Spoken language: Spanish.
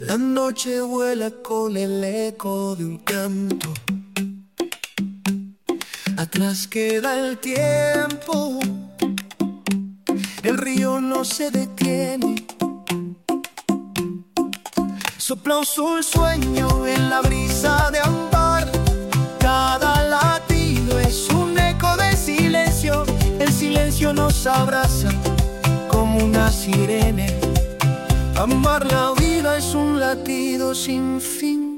La noche vuela con el eco de un canto. Atrás queda el tiempo, el río no se detiene. Sopla un sol sueño en la brisa de ámbar. Cada latido es un eco de silencio. El silencio nos abraza como una sirena. Amar la vida es un latido sin fin.